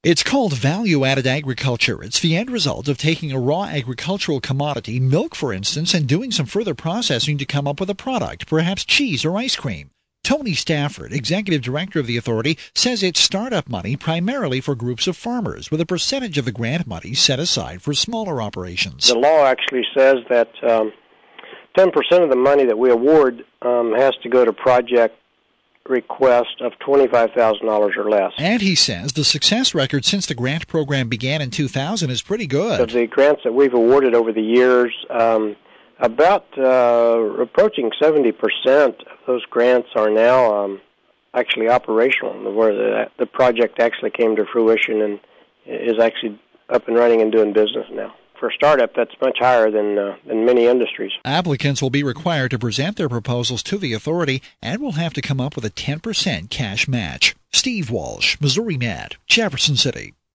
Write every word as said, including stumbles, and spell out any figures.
It's called value-added agriculture. It's the end result of taking a raw agricultural commodity, milk for instance, and doing some further processing to come up with a product, perhaps cheese or ice cream. Tony Stafford, executive director of the authority, says it's startup money primarily for groups of farmers, with a percentage of the grant money set aside for smaller operations. The law actually says that um, ten percent of the money that we award um, has to go to project request of twenty-five thousand dollars or less. And he says the success record since the grant program began in two thousand is pretty good. Of the grants that we've awarded over the years, um, about uh, approaching seventy percent of those grants are now um, actually operational, where the, the project actually came to fruition and is actually up and running and doing business now. For a startup, that's much higher than uh, than many industries. Applicants will be required to present their proposals to the authority and will have to come up with a ten percent cash match. Steve Walsh, Missouri Med, Jefferson City.